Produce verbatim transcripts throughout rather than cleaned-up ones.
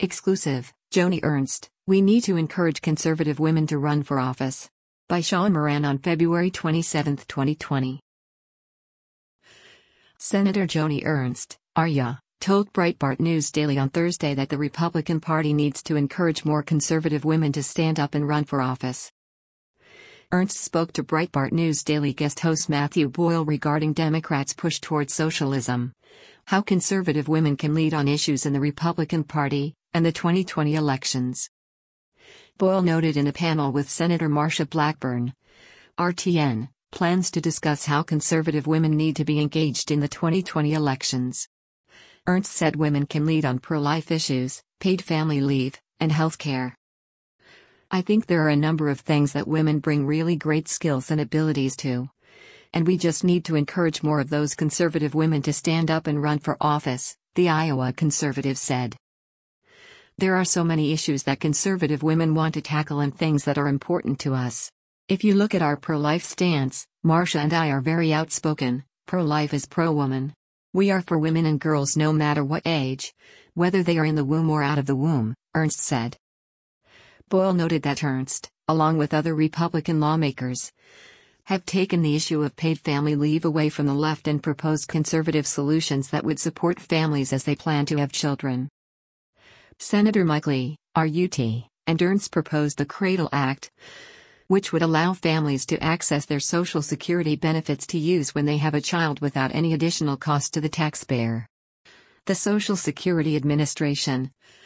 Exclusive, Joni Ernst, We Need to Encourage Conservative Women to Run for Office. By Sean Moran on February twenty-seventh, twenty twenty. Senator Joni Ernst, R Y A, told Breitbart News Daily on Thursday that the Republican Party needs to encourage more conservative women to stand up and run for office. Ernst spoke to Breitbart News Daily guest host Matthew Boyle regarding Democrats' push towards socialism, how conservative women can lead on issues in the Republican Party, and the twenty twenty elections. Boyle noted in a panel with Senator Marsha Blackburn, R T N, plans to discuss how conservative women need to be engaged in the twenty twenty elections. Ernst said women can lead on pro-life issues, paid family leave, and health care. I think there are a number of things that women bring really great skills and abilities to. And we just need to encourage more of those conservative women to stand up and run for office, the Iowa conservative said. There are so many issues that conservative women want to tackle and things that are important to us. If you look at our pro-life stance, Marsha and I are very outspoken. Pro-life is pro-woman. We are for women and girls no matter what age, whether they are in the womb or out of the womb, Ernst said. Boyle noted that Ernst, along with other Republican lawmakers, have taken the issue of paid family leave away from the left and proposed conservative solutions that would support families as they plan to have children. Senator Mike Lee, R U T, and Ernst proposed the Cradle Act, which would allow families to access their Social Security benefits to use when they have a child without any additional cost to the taxpayer. The Social Security Administration,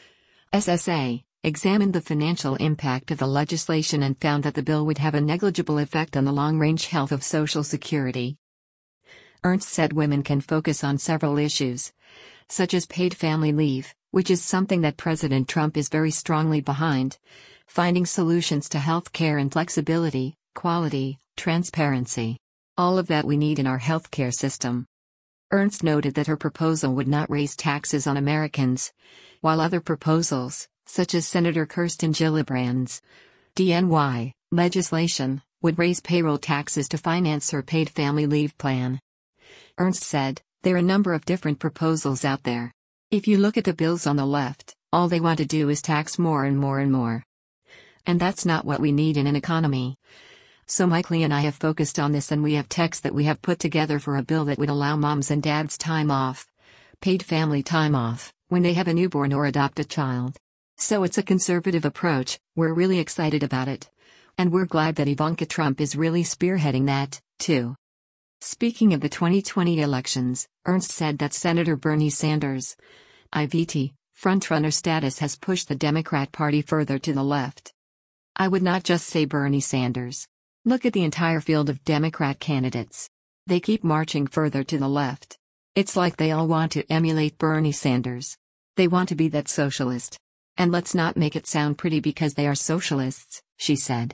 S S A, examined the financial impact of the legislation and found that the bill would have a negligible effect on the long-range health of Social Security. Ernst said women can focus on several issues, such as paid family leave, which is something that President Trump is very strongly behind, finding solutions to health care and flexibility, quality, transparency. All of that we need in our health care system. Ernst noted that her proposal would not raise taxes on Americans, while other proposals, such as Senator Kirsten Gillibrand's D N Y legislation, would raise payroll taxes to finance her paid family leave plan. Ernst said, there are a number of different proposals out there. If you look at the bills on the left, all they want to do is tax more and more and more. And that's not what we need in an economy. So Mike Lee and I have focused on this, and we have text that we have put together for a bill that would allow moms and dads time off, paid family time off, when they have a newborn or adopt a child. So it's a conservative approach. We're really excited about it. And we're glad that Ivanka Trump is really spearheading that, too. Speaking of the twenty twenty elections, Ernst said that Senator Bernie Sanders' I V T frontrunner status has pushed the Democrat Party further to the left. I would not just say Bernie Sanders. Look at the entire field of Democrat candidates. They keep marching further to the left. It's like they all want to emulate Bernie Sanders. They want to be that socialist. And let's not make it sound pretty because they are socialists, she said.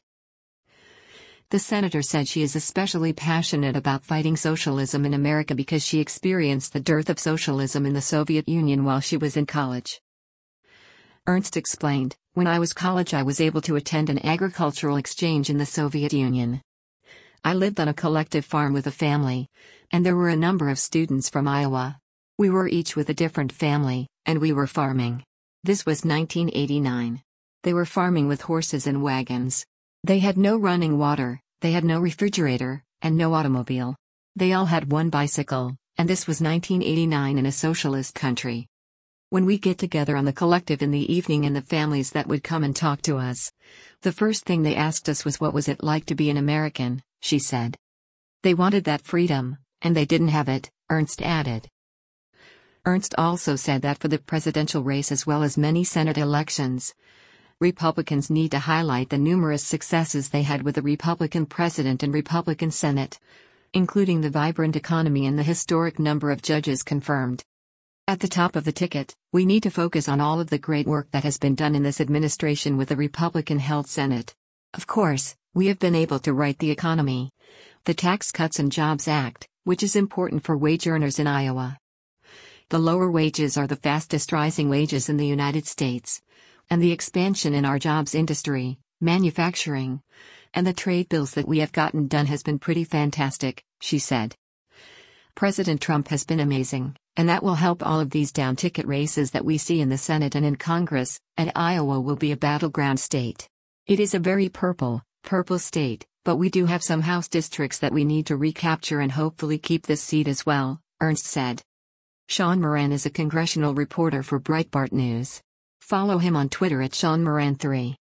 The senator said she is especially passionate about fighting socialism in America because she experienced the dearth of socialism in the Soviet Union while she was in college. Ernst explained, when I was college I was able to attend an agricultural exchange in the Soviet Union. I lived on a collective farm with a family, and there were a number of students from Iowa. We were each with a different family, and we were farming. This was nineteen eighty-nine. They were farming with horses and wagons. They had no running water, they had no refrigerator, and no automobile. They all had one bicycle, and this was nineteen eighty-nine in a socialist country. When we get together on the collective in the evening and the families that would come and talk to us, the first thing they asked us was what was it like to be an American, she said. They wanted that freedom, and they didn't have it, Ernst added. Ernst also said that for the presidential race as well as many Senate elections, Republicans need to highlight the numerous successes they had with the Republican president and Republican Senate, including the vibrant economy and the historic number of judges confirmed. At the top of the ticket, we need to focus on all of the great work that has been done in this administration with the Republican-held Senate. Of course, we have been able to right the economy. The Tax Cuts and Jobs Act, which is important for wage earners in Iowa. The lower wages are the fastest rising wages in the United States. And the expansion in our jobs industry, manufacturing, and the trade bills that we have gotten done has been pretty fantastic, she said. President Trump has been amazing, and that will help all of these down-ticket races that we see in the Senate and in Congress, and Iowa will be a battleground state. It is a very purple, purple state, but we do have some House districts that we need to recapture and hopefully keep this seat as well, Ernst said. Sean Moran is a congressional reporter for Breitbart News. Follow him on Twitter at Sean Moran three.